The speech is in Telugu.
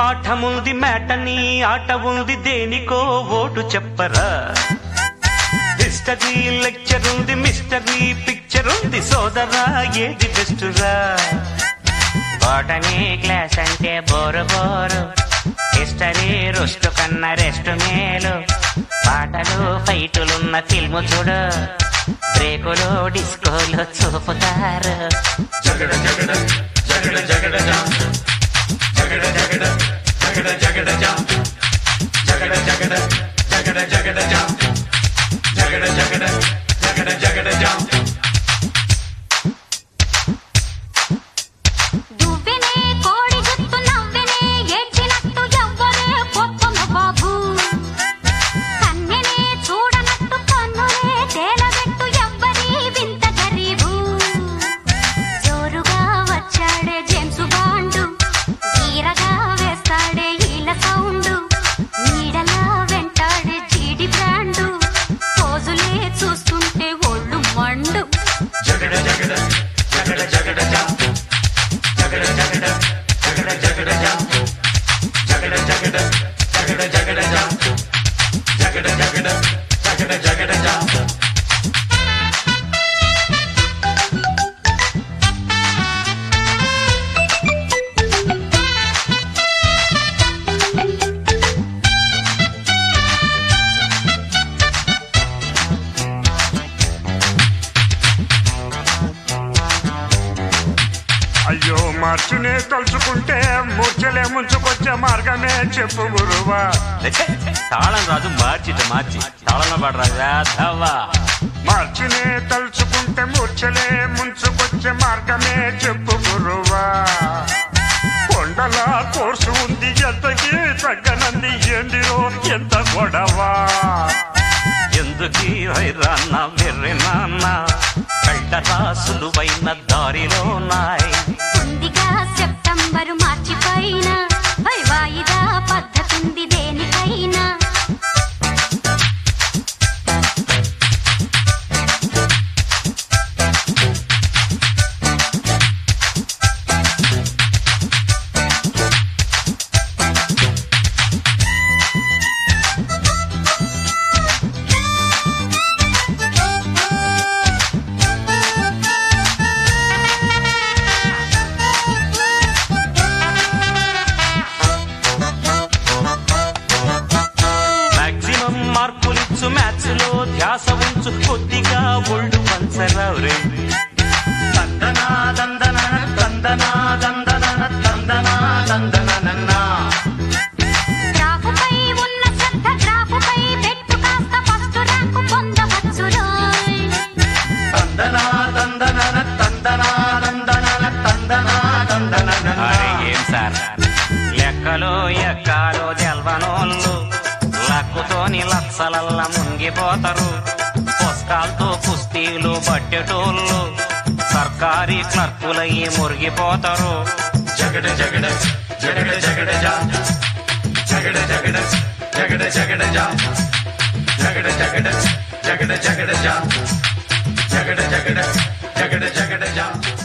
పాఠముంది మేటని ఆట ఉంది దేనికో ఓటు చెప్పరా హిస్టరీ లెక్చర్ ఉంది మిస్టరీ పిక్చర్ ఉంది సోదరా ఏది బెస్ట్ రా బాటనీ క్లాస్ అంటే బోరు బోరు హిస్టరీ రుస్టు కన్నా రెస్ట్ మేలు పాటలు ఫైటులున్న ఫిల్ము చూడు బ్రేకులు డిస్కోలు చూపుతారు జగడ జగడ జగడ జగడ జగడ జగడ జగడ జగడ జగడ జగడ జగడ జగడ జగడ జగడ జగడ జగడ అయ్యో మార్చునే తలుచుకుంటే మూర్చలే ముంచుకొచ్చే మార్గమే చెప్పు గురువా తాళం రాదు మార్చిట మార్చి తాళంలో పడరావా మార్చునే తలుచుకుంటే మూర్చలే ముంచుకొచ్చే మార్గమే చెప్పు గురువా కొండల కోర్సు ఉంది ఎంతకి తగ్గనంది ఏందిరో ఎంత గొడవా ఎందుకీ వైరాన్న వెర్రి నాన్న కళ్ళరా సులువైన దారిలో నాయ్ ఉందిగా సెప్టెంబరు మార్చి పైన వాయిదా పద్ధతుంది దేనికైనా మార్కులిచ్చు మ్యాథ్స్ లో ధ్యాస ఉంచు కొద్దిగా ఒళ్ళు పంచరావు రే తందనా దందన తందనా దందన తందనా దందన గ్రాఫుపై ఉన్న శ్రద్ధ గ్రాఫుపై పెట్టు కాస్త ఫస్ట్ ర్యాంకు పొందవచ్చు తందనా దందన తందనా దందన తందనా దందన ఏం సార్ లెక్కలో ఎక్కాలో తెల్వనోళ్ళు లక్కుతోని లక్షలల్లా ముంగిపోతారు పుస్తకాలతో కుస్తీలు పట్టేటోళ్ళు సర్కారీ క్లర్కులయ్యి మురిగిపోతారు జగడ జగడ జగడ జగడ జగడ జగడ జగడ జగడ జగడ జగడ జగడ జగడ జగడ జగడ జగడ జగడ